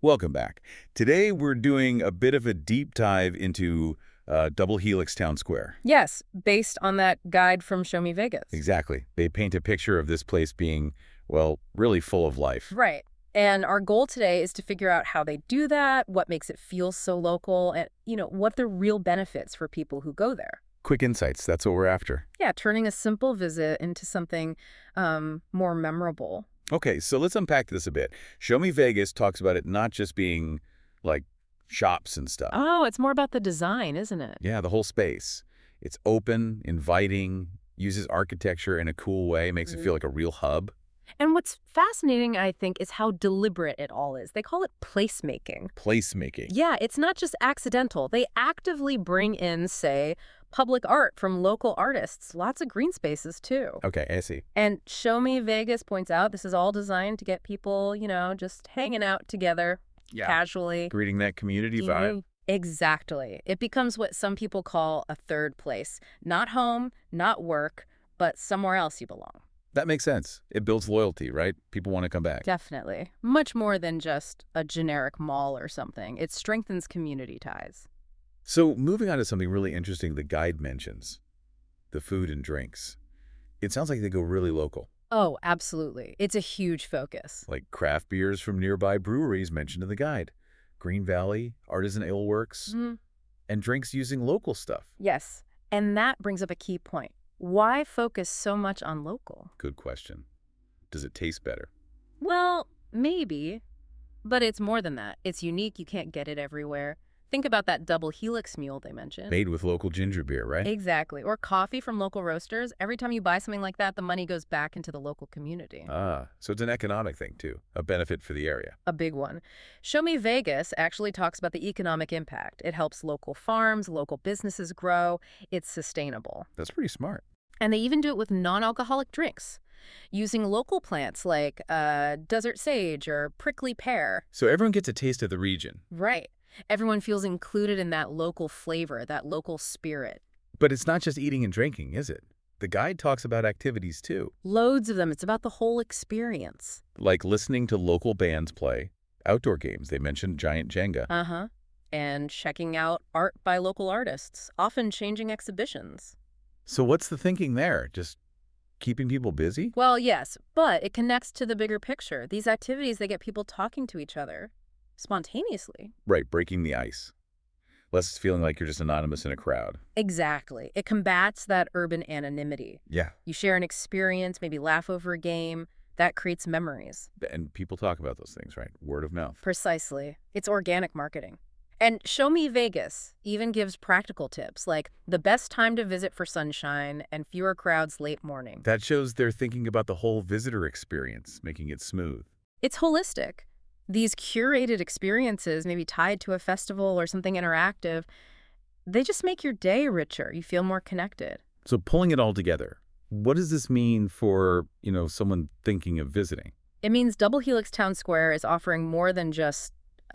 Welcome back. Today we're doing a bit of a deep dive into Double Helix Town Square. Yes, based on that guide from Show Me Vegas. Exactly. They paint a picture of this place being, well, really full of life. Right. And our goal today is to figure out how they do that, what makes it feel so local, and, what the real benefits for people who go there. Quick insights, that's what we're after. Yeah, turning a simple visit into something more memorable. Okay, so let's unpack this a bit. Show Me Vegas talks about it not just being, like, shops and stuff. Oh, it's more about the design, isn't it? Yeah, the whole space. It's open, inviting, uses architecture in a cool way, makes it feel like a real hub. And what's fascinating, I think, is how deliberate it all is. They call it placemaking. Placemaking. Yeah, it's not just accidental. They actively bring in, say, public art from local artists. Lots of green spaces, too. Okay, I see. And Show Me Vegas points out this is all designed to get people, just hanging out together casually. Creating that community vibe. Exactly. It becomes what some people call a third place. Not home, not work, but somewhere else you belong. That makes sense. It builds loyalty, right? People want to come back. Definitely. Much more than just a generic mall or something. It strengthens community ties. So moving on to something really interesting the guide mentions, the food and drinks. It sounds like they go really local, Oh, absolutely. It's a huge focus. like craft beers from nearby breweries mentioned in the guide, Green Valley, Artisan Ale Works, and drinks using local stuff. Yes. And that brings up a key point. Why focus so much on local? Good question. Does it taste better? Well, maybe. But it's more than that. It's unique. You can't get it everywhere. Think about that Double Helix mule they mentioned. Made with local ginger beer, right? Exactly. Or coffee from local roasters. Every time you buy something like that, the money goes back into the local community. Ah, so it's an economic thing too, a benefit for the area. A big one. Show Me Vegas actually talks about the economic impact. It helps local farms, local businesses grow. It's sustainable. That's pretty smart. And they even do it with non-alcoholic drinks, using local plants like desert sage or prickly pear. So everyone gets a taste of the region. Right. Everyone feels included in that local flavor, that local spirit. But it's not just eating and drinking, is it? The guide talks about activities too, Loads of them. It's about the whole experience. like listening to local bands play, outdoor games. They mentioned Giant Jenga. Uh-huh. And checking out art by local artists, often changing exhibitions. So what's the thinking there? Just keeping people busy? Well, yes, but it connects to the bigger picture. These activities, they get people talking to each other spontaneously. Right, breaking the ice. Less feeling like you're just anonymous in a crowd. Exactly. It combats that urban anonymity. Yeah. You share an experience, maybe laugh over a game. That creates memories. And people talk about those things, right? Word of mouth. Precisely. It's organic marketing. And Show Me Vegas even gives practical tips, like the best time to visit for sunshine and fewer crowds late morning. That shows they're thinking about the whole visitor experience, making it smooth. It's holistic. These curated experiences, maybe tied to a festival or something interactive, they just make your day richer. You feel more connected. So pulling it all together, what does this mean for, someone thinking of visiting? It means Double Helix Town Square is offering more than just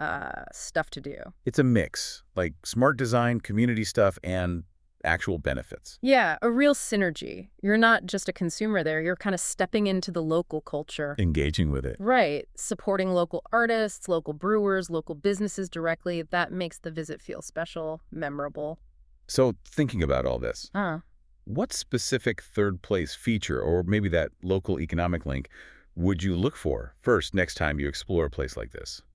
stuff to do. It's a mix, like smart design, community stuff, and actual benefits. Yeah, a real synergy. You're not just a consumer there. You're kind of stepping into the local culture. Engaging with it. Right. Supporting local artists, local brewers, local businesses directly. That makes the visit feel special, memorable. So thinking about all this, what specific third place feature, or maybe that local economic link, would you look for first next time you explore a place like this?